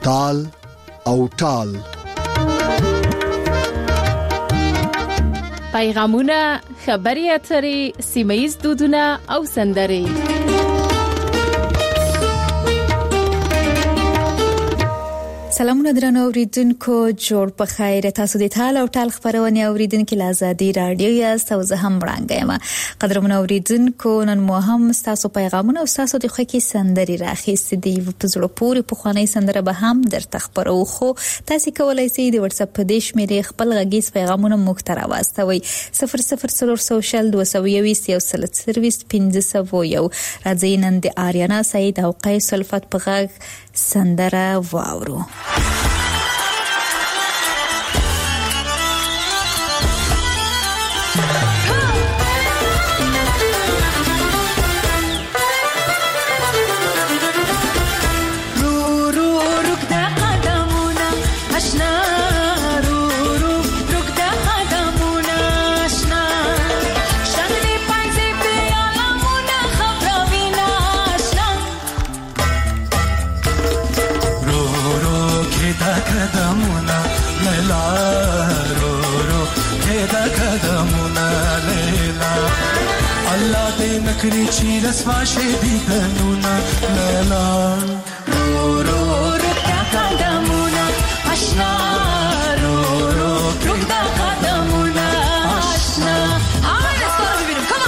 ټال او ټال. پیغامونه، خبري اترې، سیمه‌ییز دودونه او سندرې. سلامونه درنو اوریدونکو، جوړ په خیر. تاسو د ټال او ټال خبرونه اوریدونکو له آزادي رادیو یاست او زه هم وړاندې یم. قدرمن اوریدونکو، نن مو هم تاسو پیغامونه او تاسو د خوښي سندري راخېستې دي. په زړه پورې په خواني سندره به هم درته خبرو، خو تاسو کولای شئ د واتس اپ په دې شمیرې خپل غږیز پیغامونه موږ ته راوستوي 0040201501 راځي نن د آریانا سعید او قیس الفت په غږ سندره واورو. نکری چی رسوا شدی دنونا لیلا رو رو رو دا قدمونا اشنا رو رو رو دا قدمونا اشنا. آمین اسکار ببینم. کام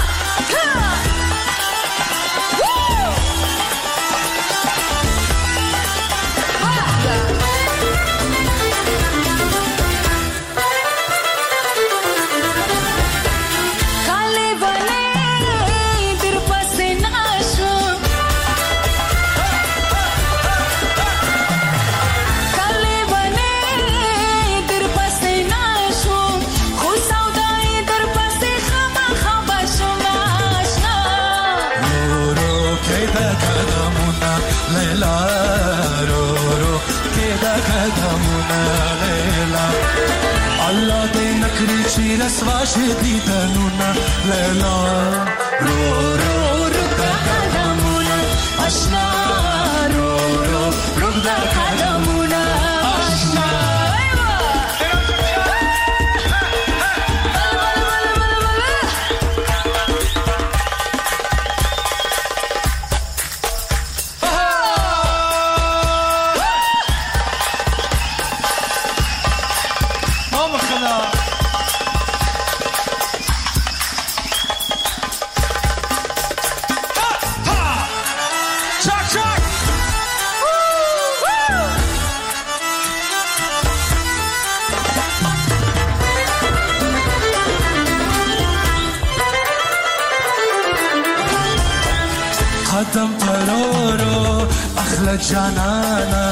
رسوا شدی دنونا لیلا رو رو رو دا قدمونا اشنا رو رو رو دا قدمونا اشنا. قدم پرورو اخلا جانانا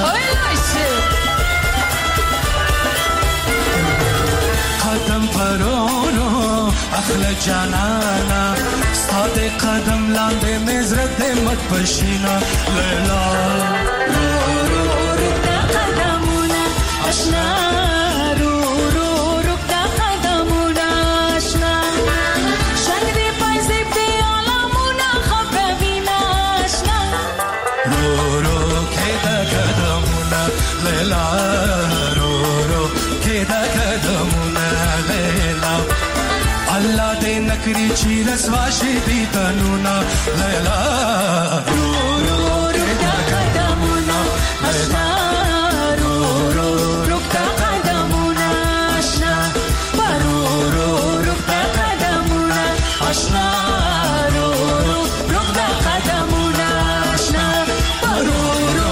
قدم پرورو اخلا جانانا ستاد قدم لاندے مزرد مت پشینا لیلا رو رو رو دا قدمونا اشنا رو رو رو دا قدمونا اشنا. شنگی پایزی بیالامونا خبربینا اشنا رو رو که دا قدمونا لیلا رو رو که دا قدمونا لیلا. الله دې نکری چی رسوا شدی دنونا لیلا رو رو رو دا قدمونا اشنا رو رو رو دا قدمونا اشنا رو رو رو دا قدمونا اشنا رو رو رو دا قدمونا اشنا رو رو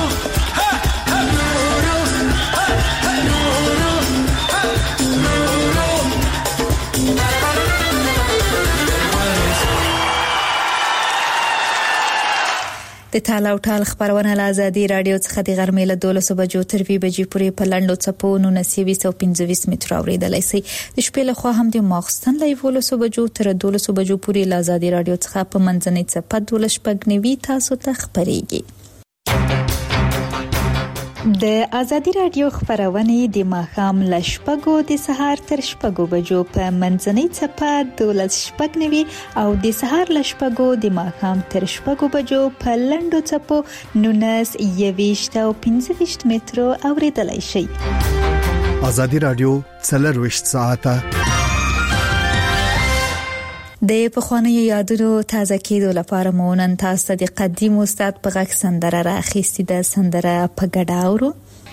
د ټال او ټال خبرونه له آزادي رادیو څخه د غرمې له 12 بجو تر 2 بجې پورې په لنډو څپو 1925 متر اوریدلای شئ. د شپې له خوا هم د ماخستن له 12 بجو تر 12 بجو پورې له آزادي رادیو څخه په منځنۍ څپه 12 تاسو ته خبرېږي. د ازادي رادیو خبرونه د ماښام ل شپږو د سهار تر شپږو بجو په منځنۍ چپه 12:09 او د سهار ل شپږو د ماښام تر شپږو بجو په لنډو چپو 19 او 15 مترو اوریدلای شئ. ازادي رادیو 24 ساعته د پخوانیو یادونو تازه کېدو لپاره مو نن تاسو د قدیم استاد په غږ سندره راخېستې ده. سندره په ګډه اورو.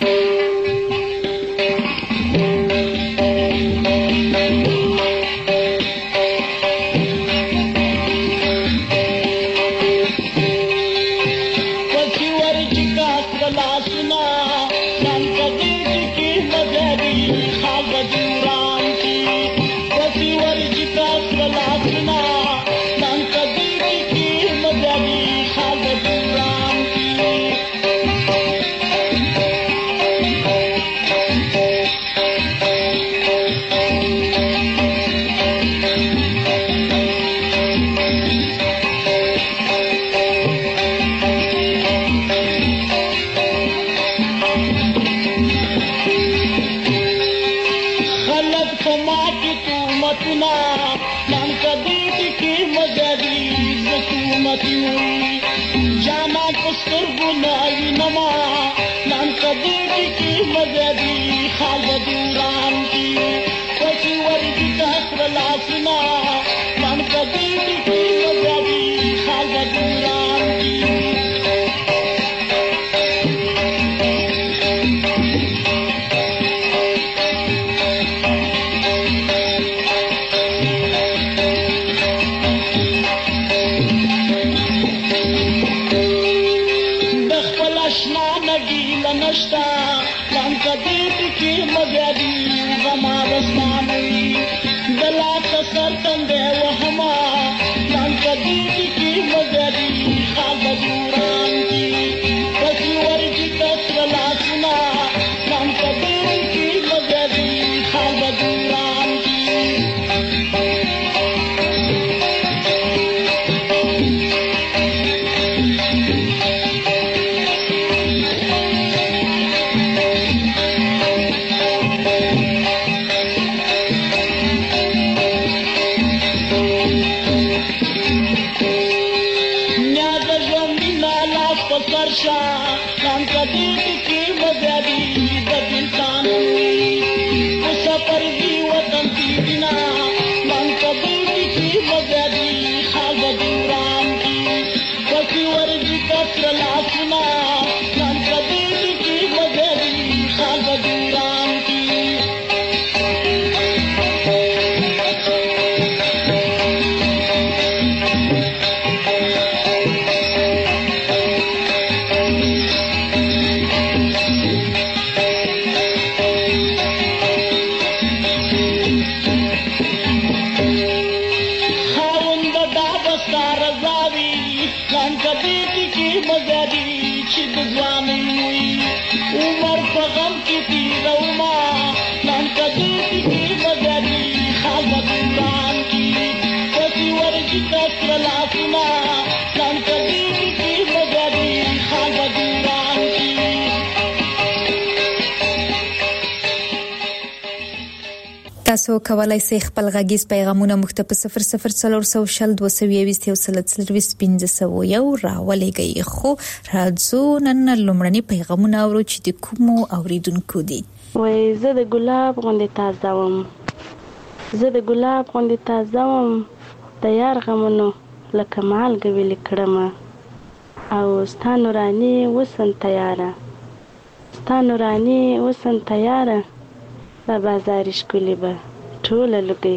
تاسو کولای شئ خپل غږیز پیغامونه مخته په 004022231501 راولېږئ. خو راځو نن لومړني پیغامونه اورو چې د کومو اوریدونکو دي. وای زه د ګلاب غوندې تازه وم د یار غمونو لکه مالګه ویلې کړمه او ستا نوراني وسن تیاره لا بازار ښکلې به ټوله لږی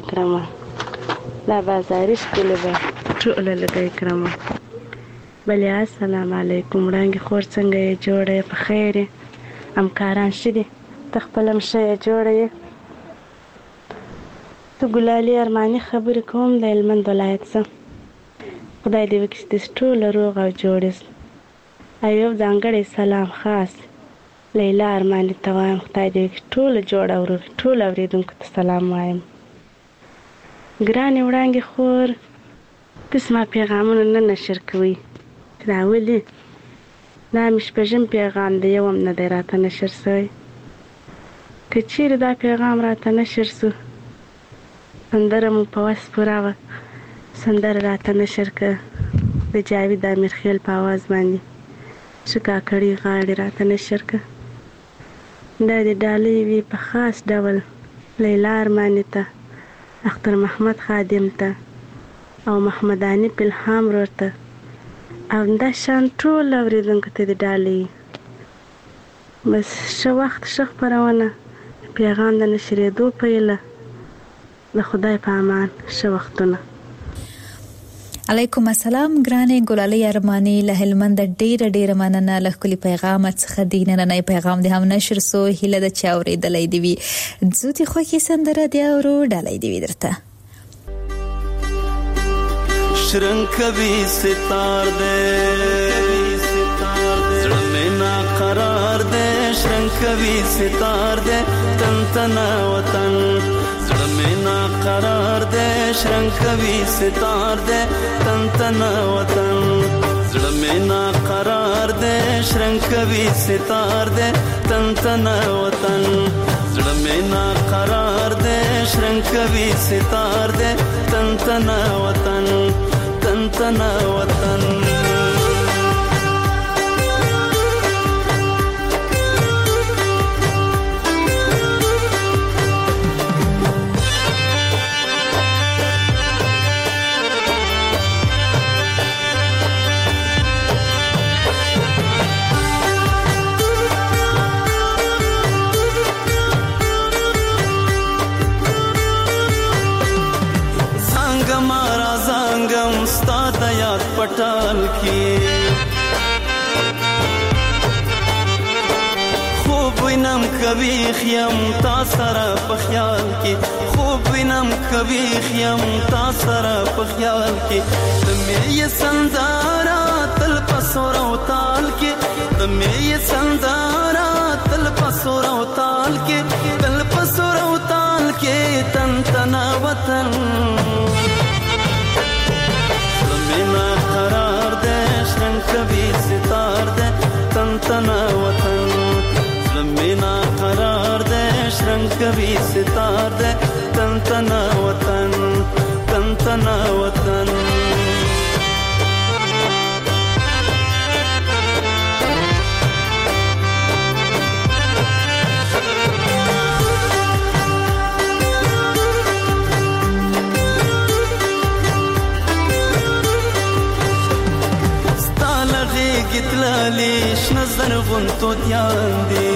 کړمه. بلې السلام علیکم وړانګې خور څنګه یې جوړه یې په خیر یې همکاران ښه دي ته خپل هم ښه یې جوړه یې. ته ګلالي ارماني خبرې کوم د هلمند ولایت څخه. خدای دې وکړي چې ټوله روغ او جوړ یاست. او یو ځانګړی سلام خاص لیلا ارماني ته وایم. خدای دې وکړي ټوله جوړ او روغ ټول اورېدونکو ته سلام وایم. ګرانې وړانګې خور ته زما پیغامونه نه نشر کوئ. دا ولې دا مې شپږم پیغام دی، یو هم نه دی راته نشر شوی. که چیرې دا پیغام راته نشر شو، سندره مو په وس پوره وه، سندره راته نشر که د جاوید امیرخیل په آواز باندې ښه کاکړي غاړې راته نشر که. دا د ډالۍ وي په خاص ډول لیلا ارماني ته، اختر محمد خادم ته او محمد حنیف الهام ورور ته او دا شان ټول اورېدونکو ته د ډالۍ. بس ښه وخت ښه خپرونه، پیغام د نشرېدو پیله. د خدای په امان، ښه وختونه. علیکم السلام ګرانې ګلالۍ ارماني له هلمند، ډیره ډیره مننه له ښکلي پیغام څخه. دی نننی پیغام دې هم نشر سو، هیله ده چې اورېدلی دې وي. زه دې خوښې سندره دې اورو، ډالۍ دې وي درته. شرنګ کوي ستار دې زړه مې نا قرار دې، شرنګ کوي ستار دې تن تنا وطن، زړه مې نا قرار دې شرنګ کوي ستار دې تن تنا وطن، زړه مې نا قرار دې شرنګ کوي ستار دې تن تنا وطن، زړه مې نا قرار دې شرنګ کوي ستار دې تن تنا وطن، تن تنا وطن. پټال کې خوب وینم کوي خیم تا سره په خیال کې، خوب وینم کوي خیم تا سره په خیال کې، تمې یې سندارا تل پسور او تال کې، تمې یې سندارا تل پسور او تال کې، تل پسور او تال کې تن تنا وطن، مینا قرار دے شرنگ کبھی ستار دے تن تنا وطن، مینا قرار دے شرنگ کبھی ستار دے تن تنا وطن، تن تنا وطن. گتلالی شنظر غنتو دیان دی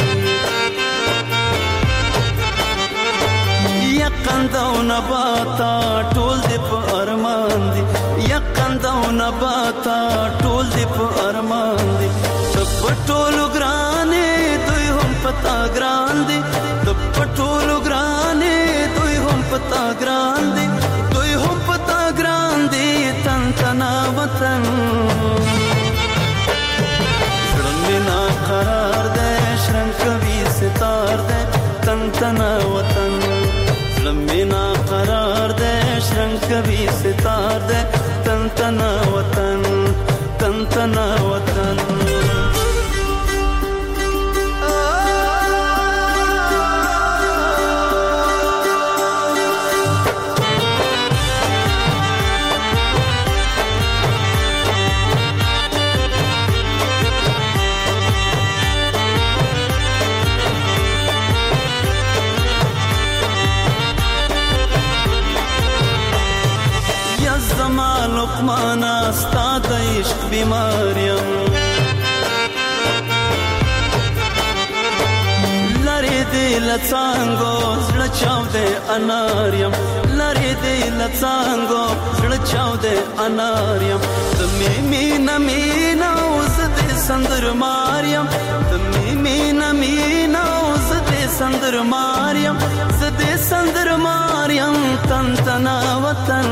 یقنده و نباتا ټول دی په ارمان دی، یقنده و نباتا ټول دی په ارمان دی، تب ټولو ګرانې دوی هم پتا ګران دی، تب ټولو ګرانې دوی هم پتا ګران دی، دوی هم پتا ګران دی تن تنا وطن، مینا قرار دے شرنگ کبھی ستار دے تن تنا وطن، مینا قرار دے شرنگ کبھی ستار دے تن تنا وطن، تن تنا وطن. لقمانا ستا د عشق بیماریم، لری دی لڅانګو زړه چاو دې اناریم، لری دی لڅانګو زړه چاو دې اناریم، تمې مینا مینا اوس دې سندر ماریم، تمې مینا مینا اوس دې سندر ماریم، زدې سندر ماریم تن تنا وطن،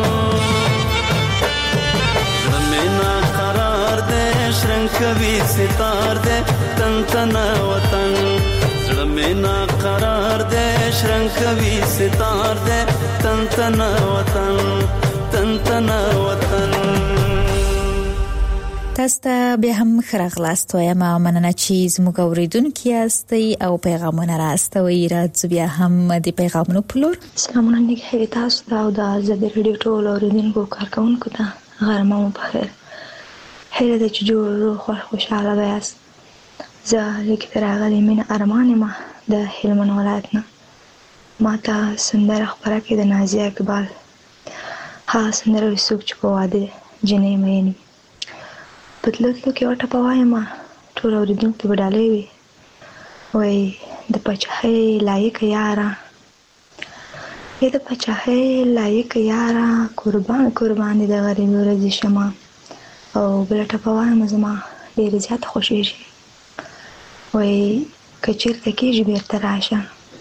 مینا قرار دے شرنگ کبھی ستار دے تن تنا وطن، مینا قرار دے شرنگ کبھی ستار دے تن تنا وطن، تن تنا وطن. تاسو به هم خراغلاست وایم مننه چې زموږ اوریدونکو یاستئ او پیغامونه راستوي. راځو بیا هم د پیغامونو په لور. سلامونه نیکه تاسو ته او د آزادي رادیو ټول اوریدونکو کارکونکو ته غرمه مو بخیر. هیله ده چې جوړ خوشاله یاست. زه لیک راغلی مینه ارمان ما د هلمند ولایت نه. ما ته سندره خبره کې د نازیه اقبال ها سندره وسوک چې په واده جنې مېنی پتلتلو کې وټه پوایم ټول اوریدونکو ته وډالې وي وای د پچای لایق یارا د پچای لایق یارا قربان د غریب ورځ شمه او بلټه پوایم زما ډېر زیات خوشیږي وای کچیر تکیږي بیرته راشه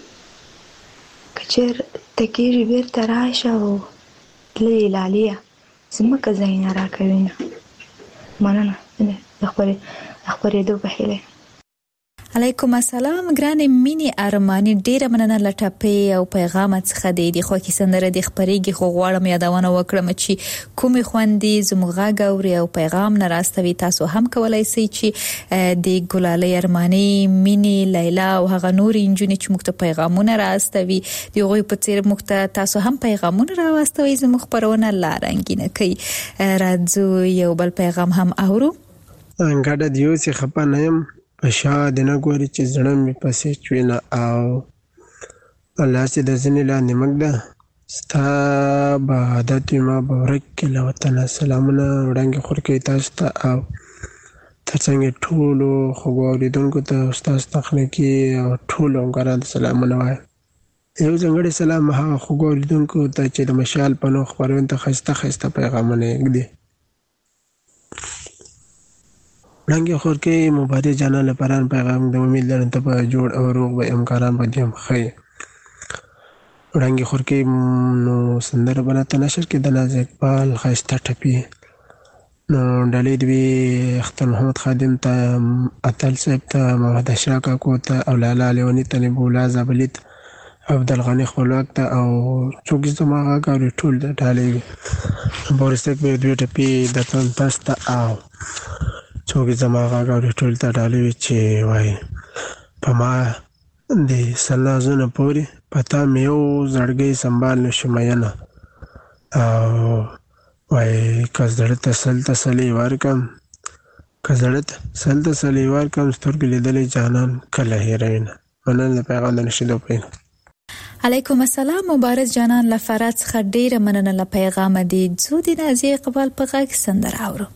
کچیر تکیږي بیرته راشه او تلې لالیه زمکه زینا را کوي نه مننه خبرې دو په هیله. علیکم السلام ګرانې مینی ارمانی ډیره مننه لټپې او پیغام څخه د خو کې سندره د خبرېږي خو غواړم یادونه وکړم چې کومې خوندې زموږه غوري او پیغام نه راستوي. تاسو هم کولای شئ چې د ګلالۍ ارمانی مینی لیلا او هغه نور انجونې چې موږ ته پیغامونه راستوي دی غوي په تیر موږ ته تاسو هم پیغامونه راوستوي زموږ خبرونه لارنګینه کوي. راځو یو بل پیغام هم اورو. انګاډه دیو چې خپانم پښا د نه ګوري چې زړه مې پسې چوینه او الله چې د ځینې لاندې مګ ده ستا به عادت ما به ورک کې له وطنه سلامونه وړاندې خور کوي تاسو ته او ترڅنګ ټولو خوږو اورېدونکو ته ستاسو تخنیکي او ټولو همکارانو ته سلامونه وایم. یو ځانګړی سلام هغه خوږو اورېدونکو ته چې د مشال په نوم خپرونې ته ښایسته پیغامونه یې ږدي. وړاندې خور کې مبارک جانان لپاره پیغام د امید لرم ته په جوړ او روغ به امکاران به دیم خیر. وړاندې خور کې نو سندره بناته نشر کې د ناز اقبال خایسته ټپی نو ډلې دی اختر محمد خادم ته اتل صاحب ته محمد اشرا کاکو ته او لالا لیونی ته نبولا زابلیت عبدالغنی خپلواک ته او څوک زما غاوري ټول د ډالې بورستک به دوی ټپی د تاسو ته او څوک زما غاوري ټول ته ډالې چې وای په ما د سلازونه پوری پتا مې یو زړګي سنبال نشم ینه او وای کزړه تسلی ورکم تسلی ورکم سترګې لیدلې جانان کله هیرین مننه پیغام نشیدو پین. علیکم السلام مبارک جانان لفرات څخه ډیره مننه ل پیغام دی زو د نازي اقبال په غږ سندره اورو.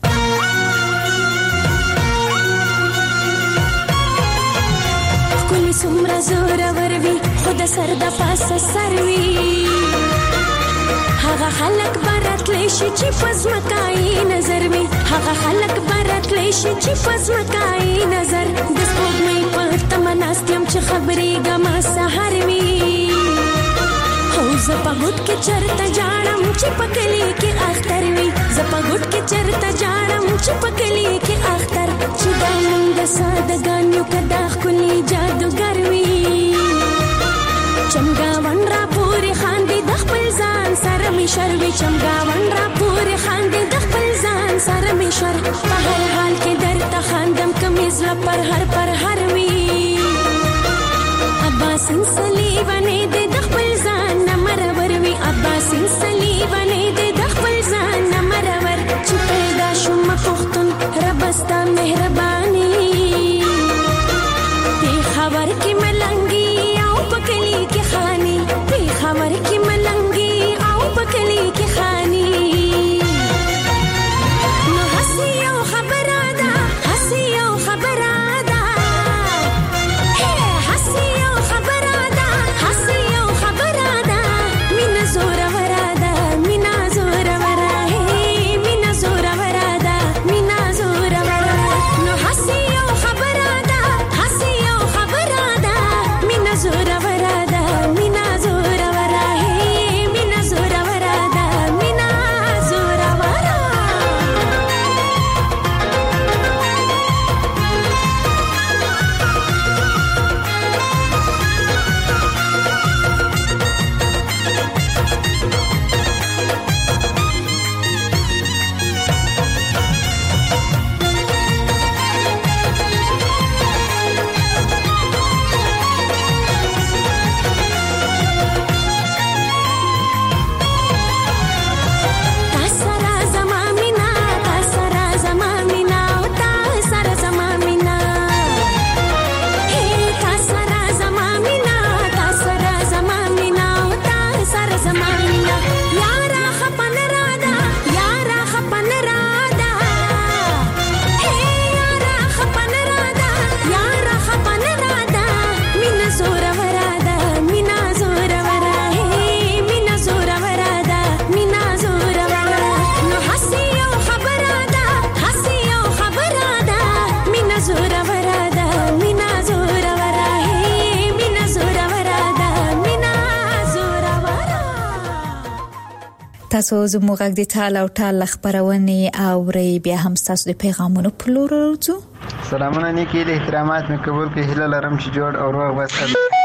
کلی سمرا زور وروي خود سر د پاسه سروي هغه خلک برات لشي چې پزمکای نظر می هغه خلک برات لشي چې پزمکای نظر د سپوږمۍ په تمناستم چې خبرې ګما سحر می هو زپګوت کې چرته جاړم چې پکلی کې اختر وي زپګوت کې چرته جاړم چې پکلی کې اختر چې د مونږ سادهګانو کدا خولي جادوګر وي چمګاون را پورې خاندي د خپل ځان سره می شروي چمګاون را پورې خاندي د خپل ځان سره می شر په هر حال کې درته خاندم کمیز لا پر هر وي عباسین صلیبانه د خپل ځان نمرور وي عباسین صلیبانه د خپل ځان نمرور چې پیدا شوم پختون ربستا مهرباني دی خبر کې ملنګي او پکلی کې خاني دی خبر کې ملنګي او پکلی کې خاني نو حسي او خبره ده حسي او خبره ده حسي او خبره ده حسي او خبره ده مینا زور وراده مینا زور وراده مینا زور وراده مینا زور وراده نو تاسو زموږ غږ د ټال او ټال خبرونه اوري بیا هم تاسو د پیغامونو په لور ورځو. سلامونه نیکی له احترامات مې قبول کړئ. هیله لرم چې جوړ او روغ وسه.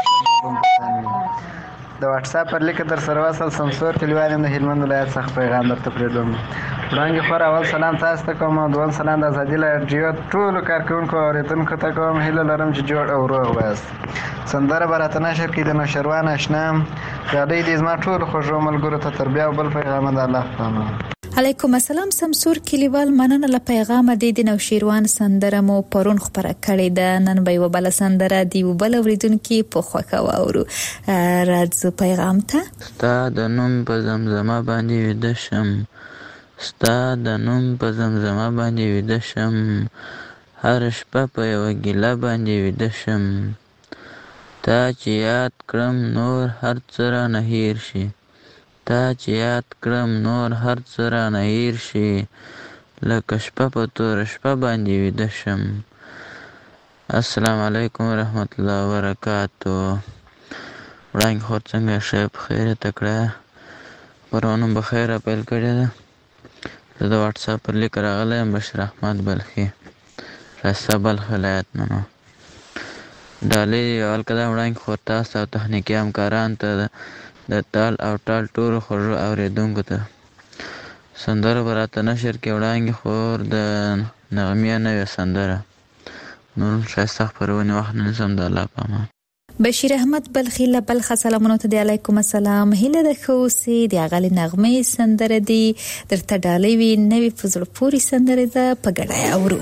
د واتس اپ پر لیک در سره وصل سمسور کلیوالم د هلمند ولایت څخه پیغام درته پرېږدم. وړاندې خور اول سلام تاسو ته کوم او دویم سلام د ازادي رادیو ټول کارکونکو او اوریدونکو ته کوم. هیله لرم چې جوړ او روغ وسه. سندره براته نشر کې د نوشروان آشنا غاډې دې زما ټول خوږو ملګرو ته تربیه او بل پیغام د الله تعالی. علیکم السلام سمسور کلیوال، مننه له پیغام د نوشیروان سندره مو پرون خبره کړې ده. نن به یو بل سندره دی وبل اوریدونکو په خوښه واورو. راځو پیغام ته. ستا د نوم په زمزمه باندې ویده شم، ستا د نوم په زمزمه باندې ویده شم، هر شپه په یو ګیله باندې ویده شم، تا چې یاد کړم نور هر څه رانه هیر شي، تا چې یاد کړم نور هر څه رانه هیر شي، لکه شپه په تور شپه باندې ویده شم. السلام علیکم ورحمت الله وبرکاتو. وړاندې خور څنګه ښه په خیره تکړه پرونه بخیر پیل کړی ده. زه د واتس اپ پر لیک راغلی یم بشیر احمد بلخي راسته بلخ ولایت نه نو ډالۍ اول که دا وړاندې خور تاسو او تخنیکي همکارانو ته د ټال او ټال ټولو خوږو اورېدونکو ته سندره به راته نشر کړي. وړاندې خور د نغمې نوې سندره نور ښایسته خپرونې وخت نه نیسم. د الله په امان. بشیر احمد بلخي له بلخ سلامونه ته. علیکم السلام. هیله د خوسي د اغلی نغمې سندره دی درته ډالۍ وی نوې فزړ پوری سندره ده په ګډه اورو.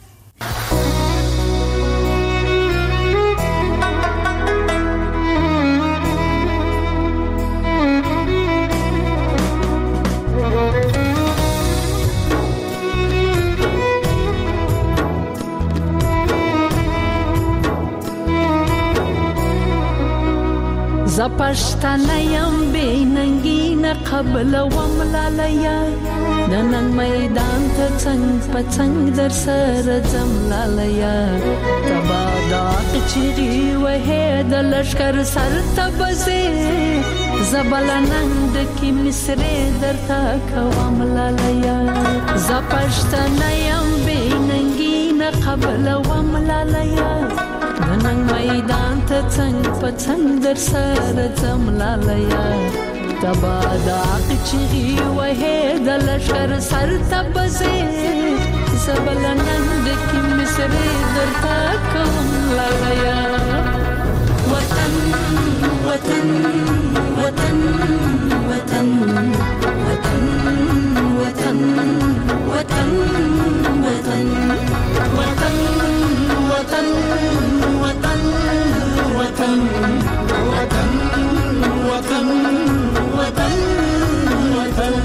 زپشتنه یم بیننگی قبل وملالیا دنن میدان ته څنګ په څنګ در سره زملالیا تبادا چیری وه د لشکر سر تبزه زبلنند کی مصری درتا کوملالیا زپشتنه یم بیننگی قبل وملالیا دنن میدان ته څنګ په څنګ در سره زملالیا تبادا چیری وه د لشکر سر تبزه زبلنند کی مصری درتا کوملالیا وطن وطن وطن وطن وطن وطن وطن وطن وطن وطن وطن وطن وطن وطن وطن وطن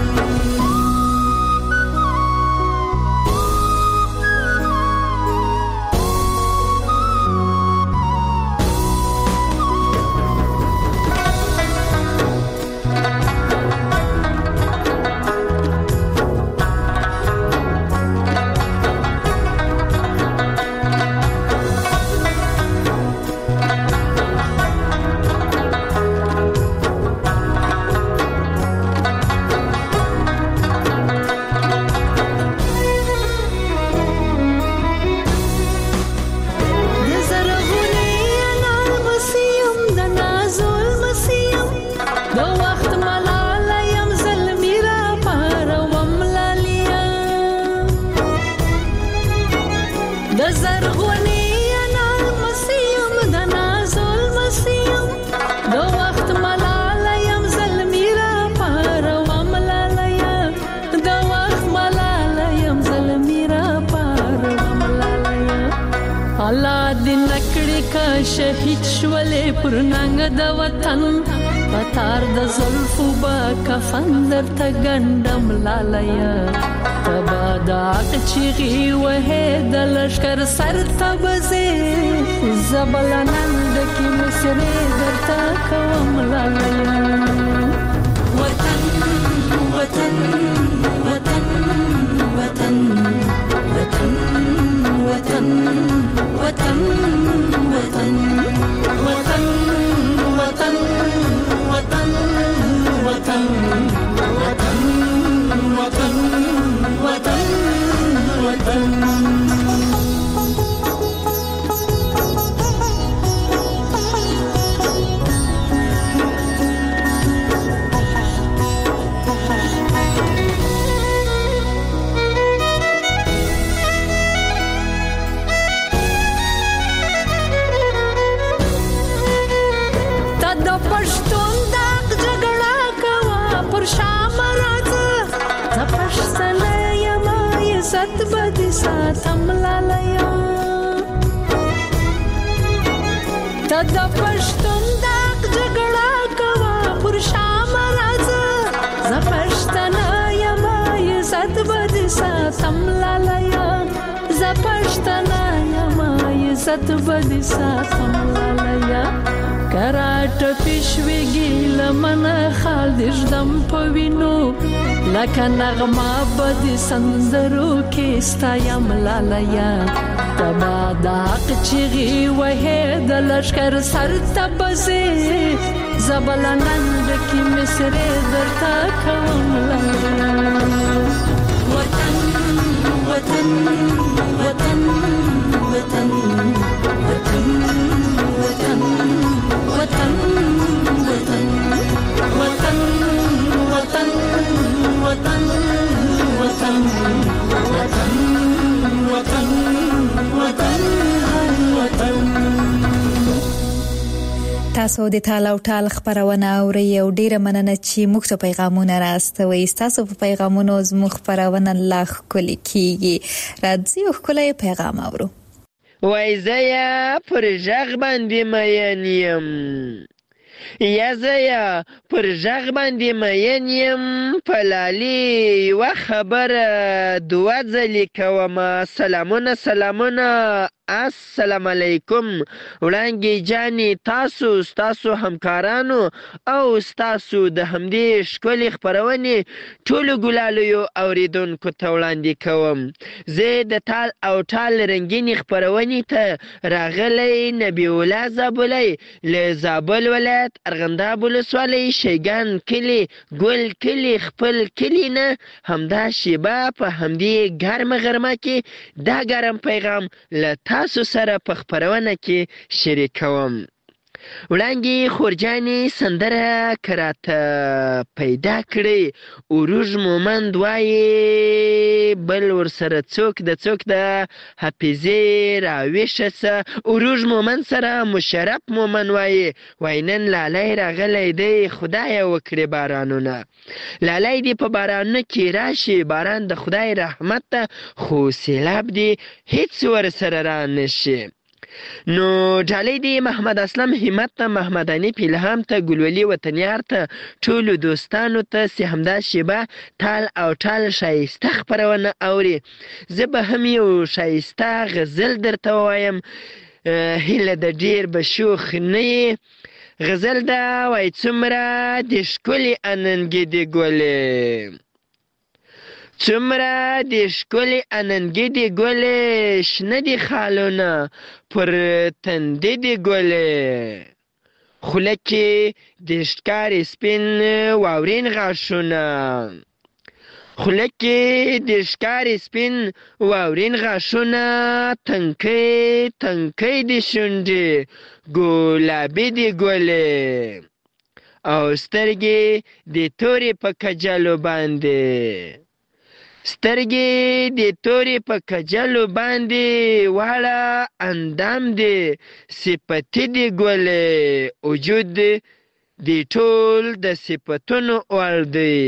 شهید شولې پر ننګ د وطن پتار د زلفو با کفن درته ګندم لالیا تبادا چیغي وه د لشکر سر تبزه زبلنند کی مصری درته کوم لالیا وطن وطن وطن وطن وطن وطن وطن وطن وطن وطن وطن وطن وطن عزت بدی ساتم لالیه تا د پښتون داغ جګړه کوا پر شام راځه ز پښتنه یم عزت بدی ساتم لالیه ز پښتنه یم عزت بدی ساتم لالیه کراټ پښویږي لمن خال دژدم پوینو لکه نغمه بدی سندرو کې ستایم لالیه تبا داق چیغي وه د لشکر سر تبزي زبلنند کی مصر درتا کوم وطن وطن وطن وطن وطن وطن وطن وطن وطن وطن وطن وطن وطن وطن تاسو د تاله او ټال خبرونه اورئ او ډیره مننه چې موږ ته پیغامونه راستوي. تاسو په پیغامونو زموږ خبرونه لا ښکلي کیږي. راځي او ښکلی پیغام اورو. وای زه پر ژغ باندې مین یم یا زه پر ژغ باندې مین یم په لالي یوه خبره دوه ځلې کومه سلامونه سلامونه السلام علیکم. وړانګې جانې ستاسو همکارانو او ستاسو د همدې ښکلې خپرونې ټولو ګلالیو اوریدونکو ته وړاندې کوم. زه د تال او ټال رنګینې خپرونې ته راغلی نبی الله زابلی له زابل ولایت ارغنداب ولسوالۍ شیګان کلي ګل کلي خپل کلي نه همدا شیبه په همدې ګرمه غرمه کې دا ګرم پیغام له تاسو سره په خپرونه کې شریکوم. وړانګې خورجانې سندره کراته پیدا کړې اوروژ مومند وایي بل ورسره څوک د حافظې راویښه سه. اوروژ مومند سره مشرف مومن وایي نن لالی راغلی دی خدایه وکړې بارانونه. لالی دې په بارانونه کې راشي باران د خدای رحمت ته خو سیلاب دې هیڅ ورسره را نشي. نو ډالۍ دی محمد اسلم همت ته محمد حنیف الهام ته ګلولي وطنیار ته ټولو دوستانو ته چې همدا شیبه تال او ټال ښایسته خپرونه اوري. زه به هم یو ښایسته غزل درته ووایم هیله د ډېر به شوخ نه یې. غزل ده وایي څومره د ښکلې اننګې د ګلې څومره د ښکلې اننګې د ګلې شنه دي خالونه پر تندې د ګلې خوله کې د ښکارې سپین واورین غاښونه خوله کې د ښکارې سپین واورین غاښونه تنکۍ د شونډې ګلابي د ګلې او سترګې د تورې په کجلو باندې سترګې د تورې په کجلو باندې واړه اندام دی صفتي د ګلې وجود د ټول د صفتونو وړ دی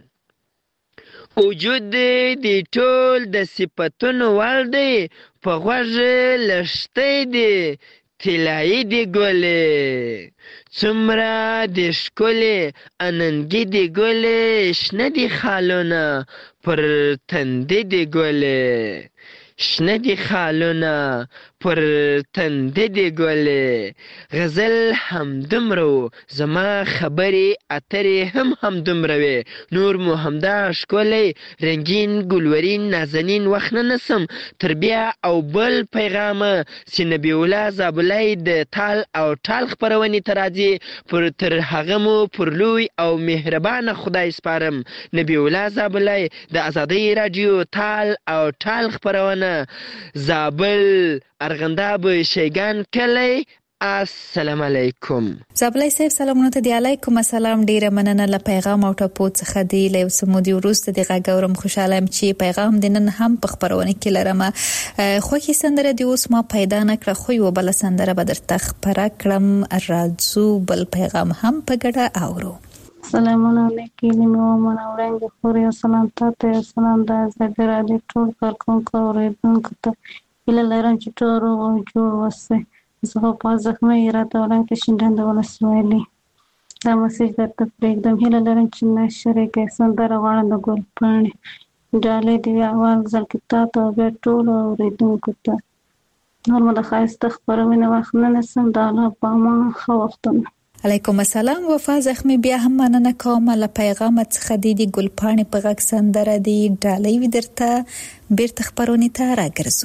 وجود د ټول د صفتونو وړ دی په غوږ لښتی دی طلایي د ګلې څومره د ښکلې اننګې د ګلې شنه دي خالونه پر تندې د ګلې شنه دي خالونه پر تندې د ګلې. غزل همدومره و زما خبرې اترې هم دومره وې. نور مو همدا ښکلی رنګین ګلورین نازنین وخت نه نسم تر بیا او بل پیغامه چې نبی الله زابلی د تال او ټال خپرونې ته راځي تر هغه مو پر لوی او مهربانه خدای سپارم. نبی الله زابلی د ازادۍ راډیو تال او ټال خپرونه زابل ارغنداب شیګان کلی. السلام علیکم. زابلی صاحب سلامونه ته دی. علیکم السلام. ډیره مننه له پیغام او ټاپو څخه دی. له سمودي وروسته د غاګورم خوشاله ام چې پیغام د نن هم په خبرونه کې لرم. خوږی سندره دی اوس ما پیدا نکړه خو یو بل سندره به درته خبره کړم. راځو بل پیغام هم په ګډه اورو. سلامونه علیکم نیمه ومنه وړاندې خوري او سلام تاته او سلام د ازادي راډیو ټول کارکونکو او اورېدونکو ته هیله لرم چې ټول روغ او جوړ اوسئ. زه خو په زخمي هرات ولایت شینډنډ ولسوالي دا مسیج درته پرېږدم. هیله لرم چې نشر یې کړئ. سندره غواړم د ګل پاڼې ډالۍ د اول ځل کې تاته او بیا ټولو اورېدونکو ته. نور مو د ښایسته خپرونې وخت نه نیسم. د الله په امان ښه وختونه. علیکم السلام وفا زخمی بیا هم مننه کوم له پیغام څخه د ګل پاڼې په غږ سندره دی ډالۍ ودرته بیرته خبرونه ته راګرځو.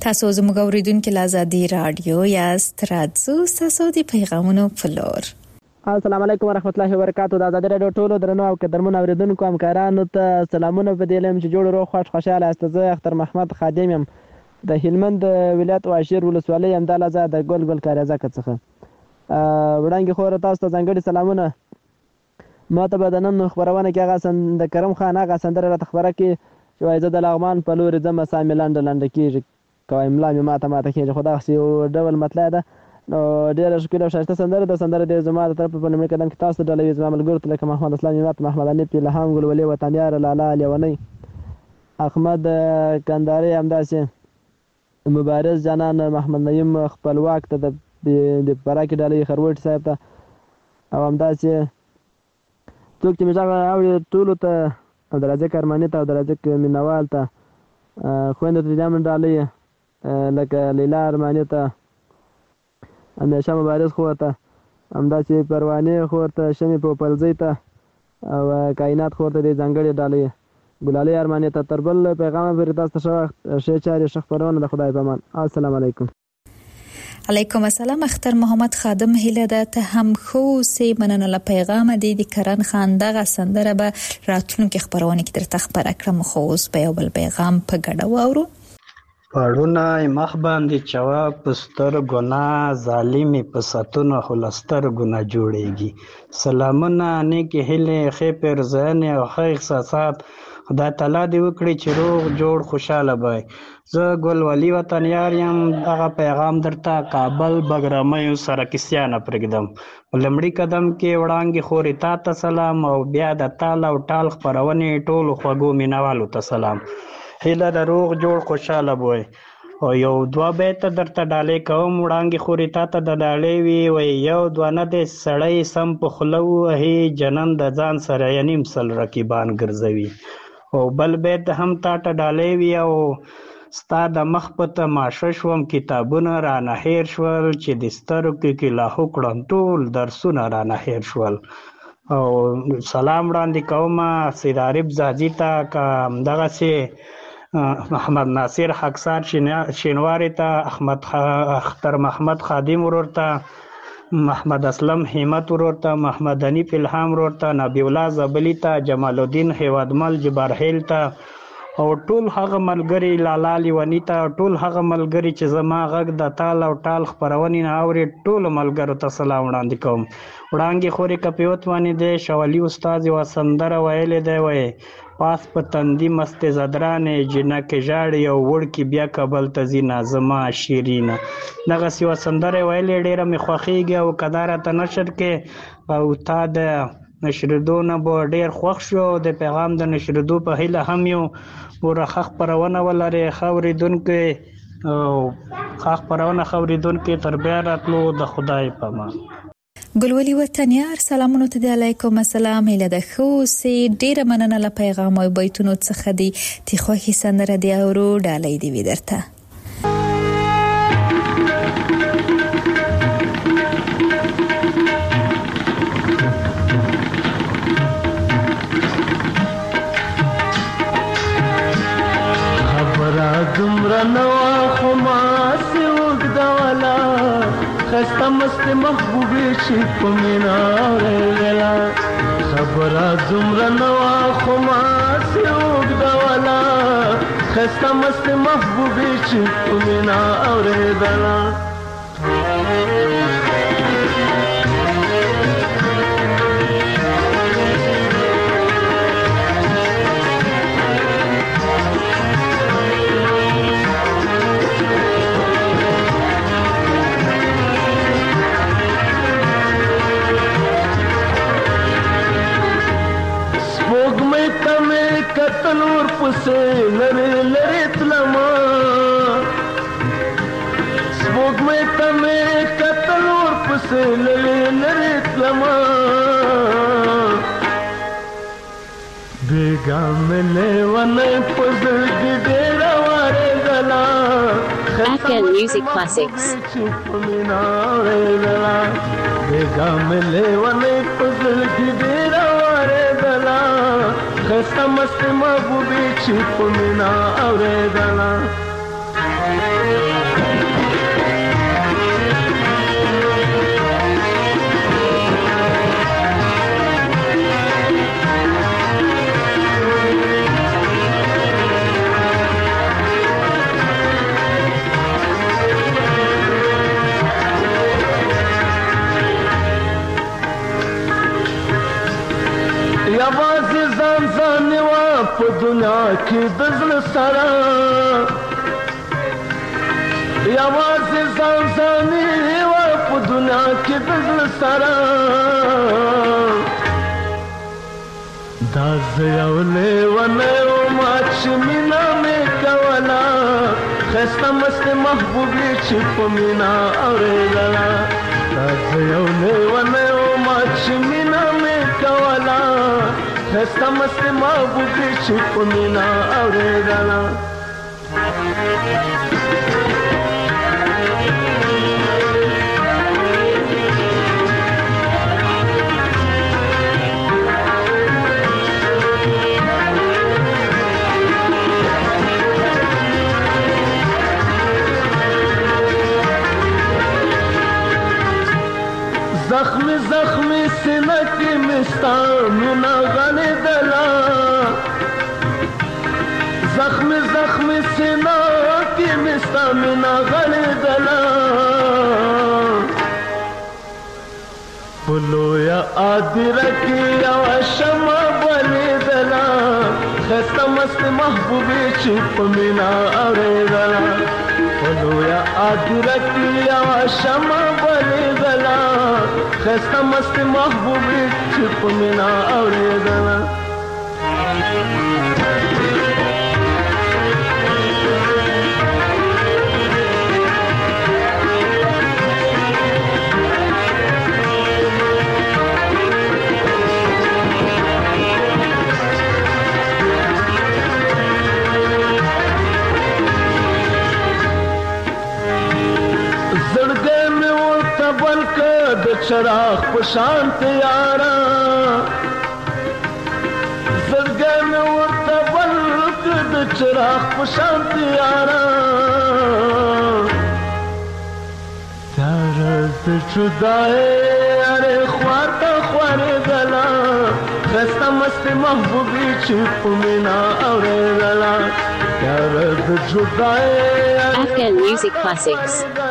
تاسو زموږ اوریدونکو له آزادي رادیو یاست. راځو تاسو د پیغامونو په لور. السلام علیکم ورحمت الله وبرکاتو. د آزادي رادیو ټولو درنو او قدرمنو اوریدونکو همکارانو ته سلامونه په دې لم چې جوړ روغ خوش خوشاله است. زه اختر محمد خادم یم د هلمند ولایت واشیر ولسوالۍ انداله زه د ګل کاریزه څخه. وړاندې خو تاسو ته ځانګړي سلامونه. ما ته به د نن خبرونه کې هغه د کرم خان هغه سندره راته خبره کې چې وایي زه د لغمان په لورې ځمه سامې لنډه کېږي کوي ملا مې ماته کېږي. خو دغسې یو ډول مطلع ده. نو ډېره ښکلې او ښایسته سندره ده. سندره د زما د طرفه په لومړي قدم کې تاسو ډله وي زما ملګرو ته لکه محمد اسلام امت، محمد حنیف، الهام ګلولي، وطنیار، لالا لیونی، احمد کنداري، همداسې مبارز جانان، محمد نعیم خپلواک ته د براکې ډلې خروټ صاحب ته او همداسې څوک چې مې غږ اوري ټولو ته، عبدالرزاق ارماني ته، عبدالرزاق مینوال ته، خویندو ته د امن ډالۍ لکه لیلا ارماني ته، همیشه مبارز خور ته، همداسې پروانې خور ته، شمې پوپلزۍ ته او کائنات خور ته د ځانګړې ډالۍ ګلالۍ ارماني ته. تر بل پیغامه پورې تاسو ته ښه وخت، ښې چارې، ښه خپرونه. د خدای په امان. السلام علیکم. علیکم السلام. اختر محمد خادم هیله ده ته هم خو سي مننه له پیغام د کرن خان دغه سندره به راتلونکي خبرونه کې درته خبره کړم. خو اوس به یو بل پیغام په ګډه واورو. پړونه مخ باندې چوا پستر ګنا ظالمي په ستونو خلستر ګنا جوړيږي. سلامونه نیکه هله خې پر ځان او خې احساسات خدای تعالی دې وکړي چې روغ جوړ خوشاله وي. زه ګل ولی وطنیار یم. هغه پیغام درته کابل بګرامي سره کیسیانه پرګدم. لمړی قدم کې وړاندې خوري تا ته سلام او بیا د تال او ټال خبرونه ټول خوګو مینوالو ته سلام. هله د روغ جوړ خوشاله وي. او یو دوا بیت درته ډالې کوم وړاندې خوري تا ته د ډالې وي وي یو دوا نه د سړی سم په خلو هي جنن د ځان سره ینیم سل رقیبان ګرځوي. او بل بیت هم تا ته ډالې وي او ستا د مخ په تماشه شوم کتابونه رانه هیر شول چې د سترګو کې لاهو کړم ټول درسونه رانه هیر شول. او سلام وړاندې کوم سید عارف زاجي ته که همدغسې محمد ناصر حقسار شینواری ته، اختر محمد خادم ورور ته، محمد اسلم همت ورور ته، محمد حنیف الهام ورور ته، نبی الله زبلی ته، جمال الدین هیوادمل جبارهیل ته او ټول هغه ملګری لالا لیونی ته، ټول هغه ملګری چې زما غږ د تال او ټال خبرونې نه اوري ټول ملګرو ته سلام وړاندې کوم. وړاندې خوري کپیوت باندې دی شوالی استاد یوه سندره ویلې دی وایي پاس په تندي مست زدرانې جنکې ژاړي او وړکي بیا کابل ته ځي نازما شیرینه. دغسې یوه سندره ویلې ډېره مې خوښېږي او که دا راته نشر کې او تا د نشریدو نه به ډېر خوښ شو. د پیغام د نشریدو په هیله هم یو ورخ خبرونه ولري ښه اورېدونکي او ښه خبرونه ښه اورېدونکي. تر بیا راتلو د خدای په امان. ګلولي وطنیار سلامونه ته. علیکم السلام. هیله ده خو سي ډیره مننه له پیغام او بیتونو څخه دي تی خوخي سندره دی اورو ډالۍ دی ودرته. دمرا نوا خماس وګدوالا خسته مست محبوبي چې پمینا ویلا خبره دمرا نوا خماس وګدوالا خسته مست محبوبي چې پمینا اوریدلا. تنور پسې لری لری تلما سپوږمۍ ته مې کتنور پسې لری لری تلما بیګا مې لیوانې په زړګي ډېره وارېدله. Afghan Music Classics. بیګا مې لیوانې په زړګي ډېره وارېدله خسته مست محبوبي چې په مینا اورېدله. سره یوازې ځانځاني وه په دنیا کې د زړه سره دا زه یو لیونی ومه چې مینه مې کوله ښایسته مستې محبوبې چې په مینه اورېدله دا زه یو لیونی ومه چې مینه مې کوله ښایسته مستې محبوبې چې په مینه اورېدله زخمی زخمی سینه کې مې ستا مینه غړېدله زخمی زخمی سینه کې مې ستا مینه غړېدله په لویه هدیره کې یوه شمع بلېدله ښایسته مستې محبوبې چې په مینه اورېدله په لویه هدیره کې یوه شمع بلېدله ښایسته مستې محبوبې چې په مینه اورېدله زړګی مې ورته بل که د چراغ په شان تیاره زړګی مې ورته بل که د چراغ په شان تیاره تیاره د جدایۍ هرې خواته خورېدله ښایسته مستې محبوبې چې په مینه اورېدله تیاره د جدایۍ Afghan Music Classics.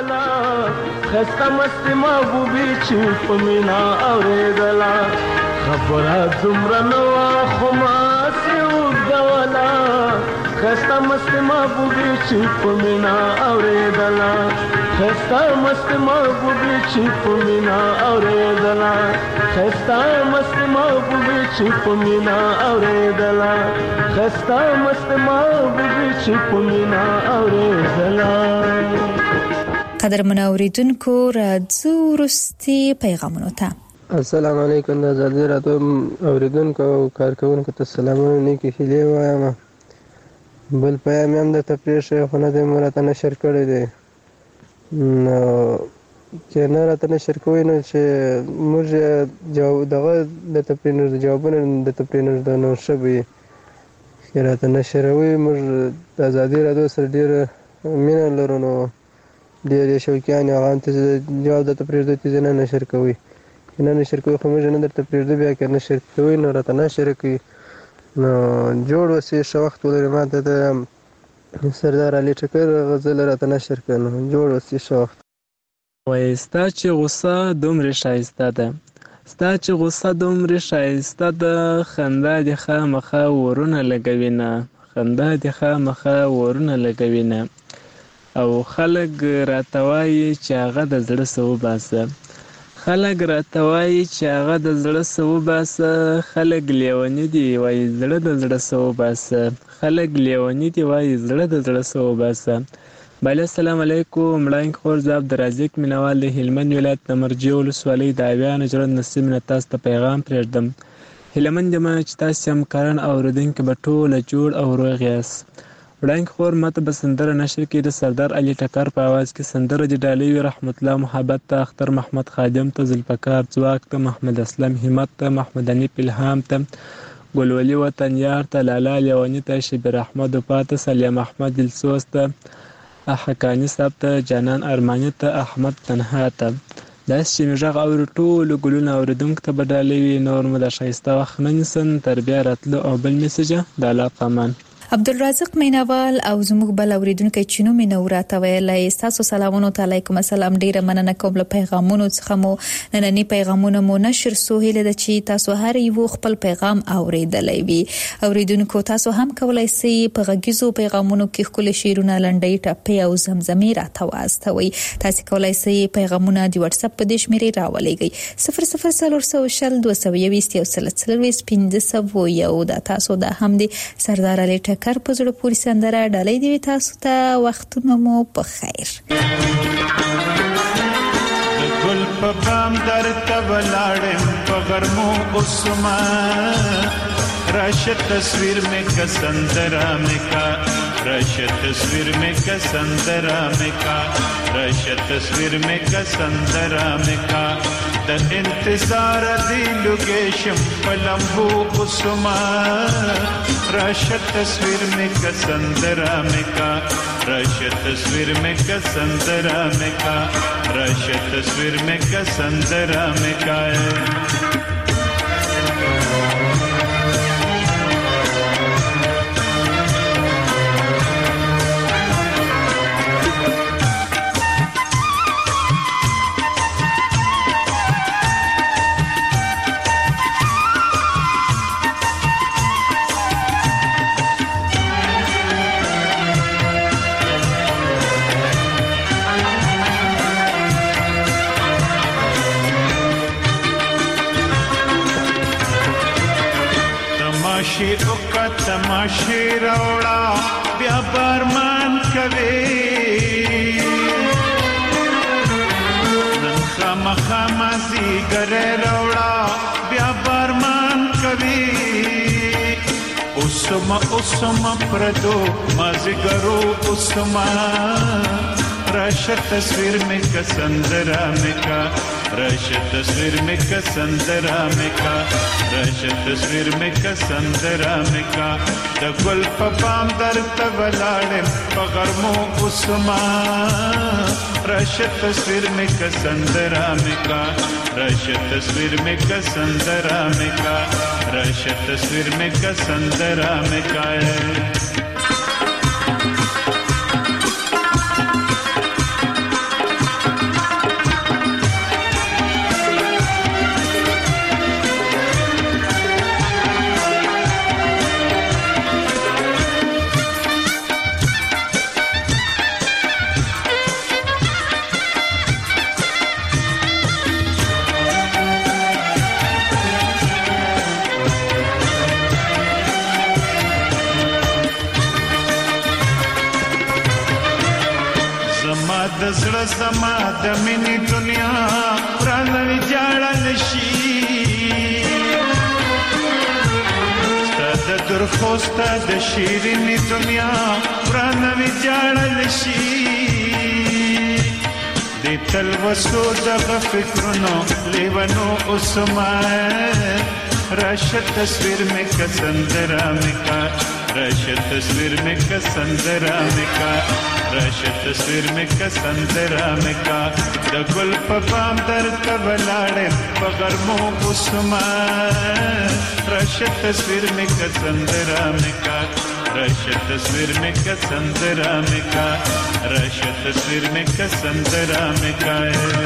ښایسته مستې محبوبې چې په مینه اورېدله خبره دومره نه وه خو ماسې اوږدوله ښایسته مستې محبوبې چې په مینه اورېدله ښایسته مستې محبوبې چې په مینه اورېدله ښایسته مستې محبوبې چې په مینه اورېدله ښایسته مستې محبوبې چې په مینه اورېدله قدرمن اوریدونکو راځو وروستي پیغامونو ته السلام علیکم د ازادي راډیو اوریدونکو او کارکونکو ته سلامونه نیکې هیلې وایم بل پیغام هم درته پرېښی خو نه دی مو راته نشر کړی دی نو چې نه راته نشر کوئ نو چې موږ دغه درته پرېنږدو جوابونه درته پرېنږدو نو ښه به وي چې راته نشروئ موږ د ازادي راډیو سره ډېره مینه لرو نو ډېر یې شوقیان یو هغه هم ته جواب درته پرېږدو چې نه نشر کوئ چې نه نشر کوئ خو موږ نه درته پرېږدو بیا که نشر کوئ نو راته نشر کړئ نو جوړ اوسئ ښه وخت ولرئ ما ته د سردار علي ټکر غزل راته نشر کړه نو جوړ اوسئ ښه وخت وایي ستا چې غوسه دومرې ښایسته ده ستا چې غوسه دومرې ښایسته ده خندا دې خامخا ورونه لګوینه خندا دې خامخا ورونه لګوینه او خلک راته وایي چې هغه د زړه څه وباسه خلک راته وایي چې هغه د زړه څه وباسه خلک لیوني دي وایي زړه د زړه څه وباسه خلک لیوني دي وایي زړه د زړه څه وباسه بله السلام علیکم مړانګ خور زه عبدالرزاق مینوال د هلمند ولایت د مرجې ولسوالۍ د اویانو جرړ نسیم نه تاسو ته پیغام پرېږدم هیله مند یم چې تاسې همکاران او اورېدونکي به ټوله جوړ او روغ یاست وړاندې خور ماته به سندره نشر کړي د سردار علي ټکر په اواز کې سندره د ډالۍ وي رحمت الله محبت ته اختر محمد خادم ته ذوالفقار ځواک ته محمد اسلم همت ته محمد حنیف الهام ته ګلولي وطن یار ته لالا لیوني ته شبیر احمد وفا ته سلیم احمد دلسوز ته حقاني صاحب ته جانان ارماني ته احمد تنها ته داسې چې مې غږ اوري ټولو ګلونه اورېدونکو ته به ډالۍ وي نور مو د ښایسته وخت نه نیسم تر بیا راتلو او بل میسجه د الله په امان عبدالرزاق مینوال او زموږ بل اوریدونکو چې نو مینورا ته ویلای تاسو سلامونه علیکم السلام ډیره مننه کوم له پیغامونو څخه مو نننی پیغامونه مو نشر سو هیله د چې تاسو هر یو خپل پیغام اوریدلای وي اوریدونکو تاسو هم کولای شئ په غږیزو پیغامونو کې خپل شیرونه لنډی ټاپي او زمزمي راته واستوي تاسو کولای شئ پیغامونه د واتس اپ په د شمیرې راولېږئ 004022 یو د تاسو د هم دي سردار علي ټکر په زړه پوری سندره ډالۍ دی تاسو ته وختونه مو په خیر ګل په بام درته ولاړم په غرمو اوسما راشه تصویر میں کسندرا میں کا راشه تصویر میں کسندرا میں کا راشه تصویر میں کسندرا میں کا د انتظار دی لوکیشن پلمبو اوسما راشه تصویر میں کسندرا میں کا راشه تصویر میں کسندرا میں کا راشه تصویر میں کسندرا میں کا تماشی روڑا بیا بارمان کوي نن خامخا زیګره روڑا بیا بارمان کوي اوسما پردو مازګرو اوسما راشه تصویر میں کسندرا میں کا راشه تصویر میں کسندرا میں کا راشه تصویر میں کسندرا میں کا د ګل په بام درته ولاړم په غرمو اوسما راشه تصویر میں کسندرا میں کا راشه تصویر میں کسندرا میں کا راشه تصویر میں کسندرا میں کا زما د منی دنیا پرانوي جاړل شي ستاد درخواست د شیرینی دنیا پرانوي جاړل شي د تل وسو د فکرونو لیوانو اوسما راشه تصویر میں کسندرا میں کا راشه تصویر میں کسندرا میں کا راشه تصویر میں کسندرا میں کا د ګل په بام درته ولاړم په غرمو اوسما راشه تصویر میں کسندرا میں کا راشه تصویر میں کسندرا میں کا راشه تصویر میں کسندرا میں کا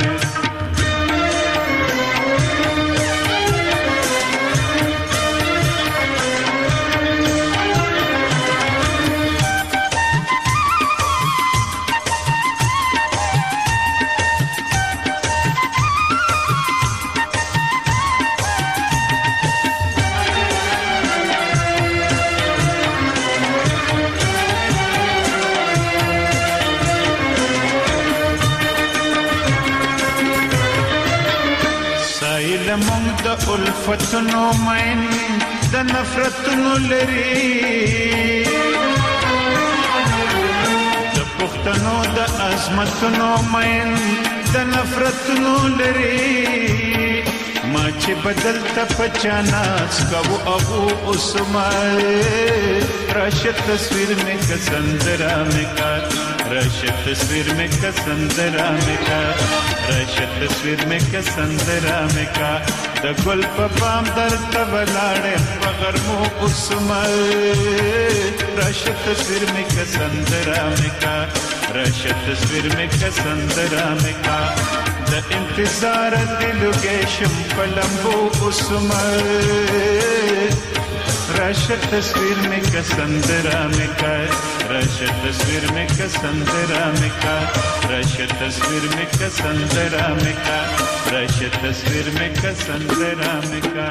الفتنو مین د نفرتنو لري د پښتنو د عظمتنو مین د نفرتنو لري ما چې بدل ته پچاناس کو ابو اسماء راشه تصویر میں کسندرا میں کا राशे तस्वीर में कसंदरा में का राशे तस्वीर में कसंदरा में का द गुल पपाम दर तवलाड़े मगर मो उसमल राशे तस्वीर में कसंदरा में का राशे तस्वीर में कसंदरा में का द इंतजार दिल गेशम पलंबो उसमल राशे तस्वीर में कसंदरा में का राशे तस्वीर में कसंदरा में का राशे तस्वीर में कसंदरा में का राशे तस्वीर में कसंदरा में का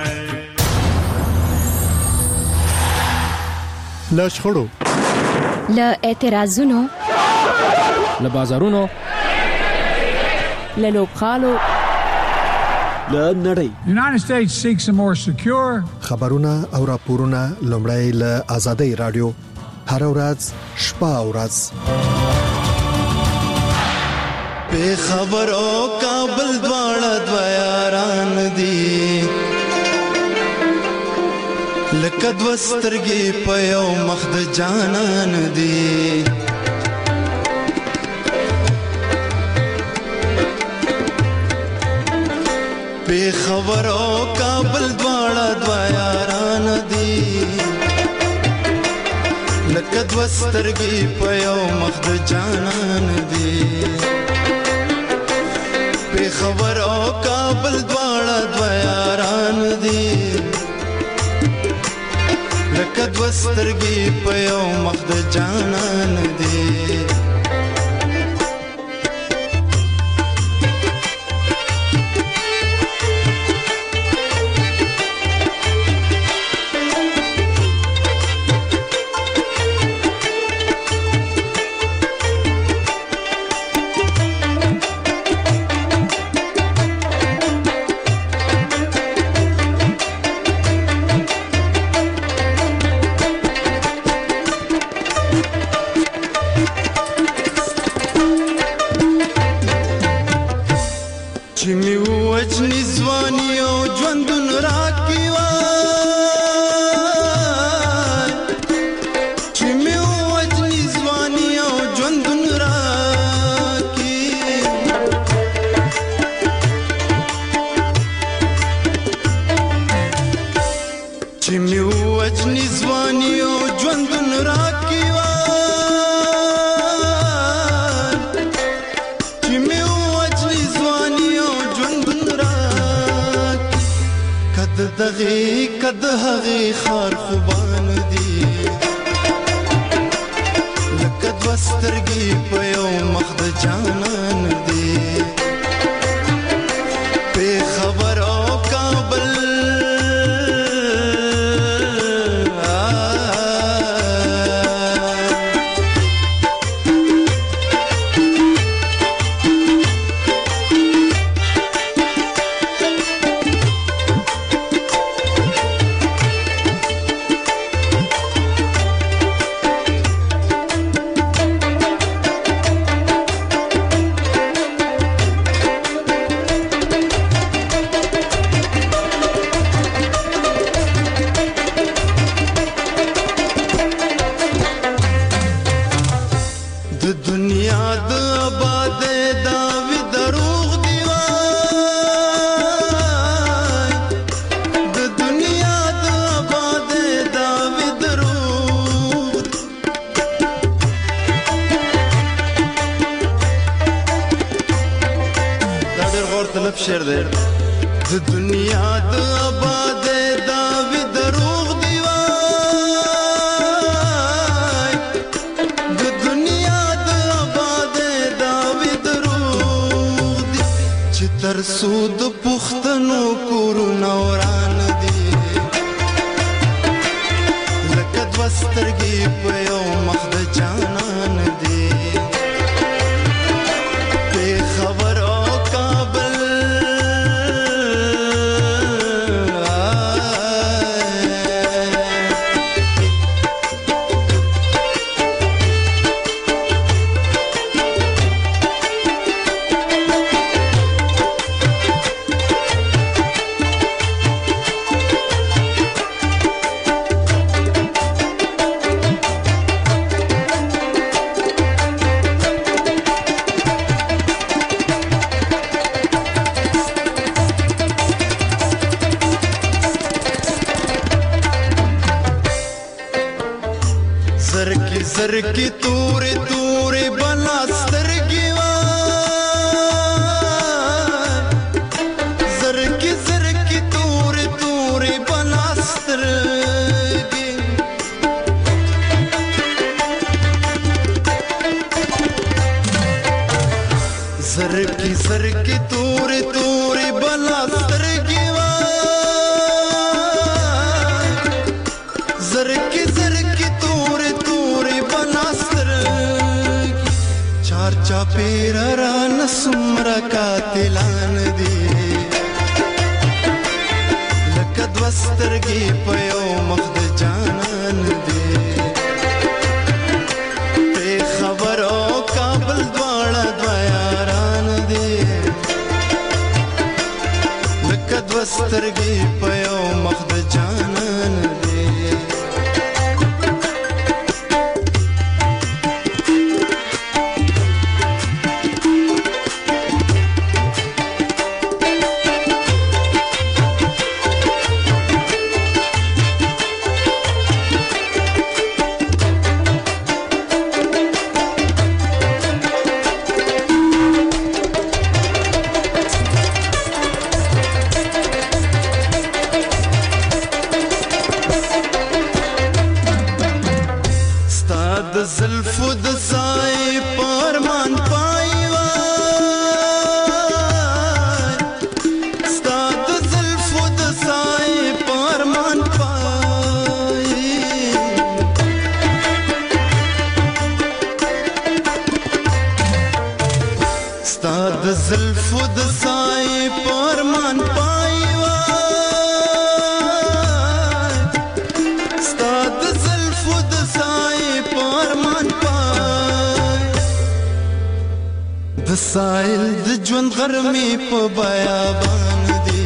ل شخړو ل اعتراضونو ل بازارونو ل لوبخالو ل نړۍ. United States seeks a more secure خبرونه او راپورونه لومړی ل آزادۍ رادیو هر ورځ شپه او ورځ په خبرو کابل دواړه دویاران دي لکه دوسترګي په یو مخ د جانان دي په خبرو کابل دواړه دویاران دي لکه دوسترګي په یو مخ د جانان دي په خبرو کابل دواړه دویاران دي لکه دوسترګي په یو مخ د جانان دي کد هغه خار خوبان دي لکه دوسترګي په یو مخ د جانان دي په خبر او کابل شعر دی د دنیا د آباد دا وی دروغ دی وای د دنیا د آباد دا وی دروغ دی چې تر سود پختنو کور نوران دی لکه دوسترګي په یو مخ د جانان دی زر کی تورې تورې بلا سترګې وای زر کی تورې تورې بلا سترګې زر کی تورې تورې بلا سترګې وای زر کی تورې تورې بلا سترګې چار چاپېره رانه څومره قاتلان دي لکه دوه سترګې په یو مخ د جانان دي پېښور او کابل دواړه دوه یاران دي لکه دوه سترګې په یو مخ د جانان دي زلفو د سای پرمان پای وای ستا د زلفو د سای پرمان پای ستا د زلفو د سای پرمان پای وای ستا د زلفو د سای پرمان پای د سایل د ژوند غرمې په بیابان دي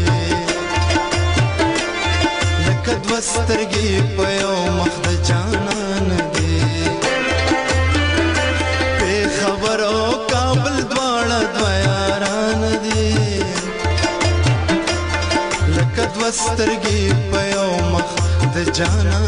لکه دوه سترګې په یو مخ د جانان دي پېښور او کابل دواړه دوه یاران دي لکه دوه سترګې په یو مخ د جانان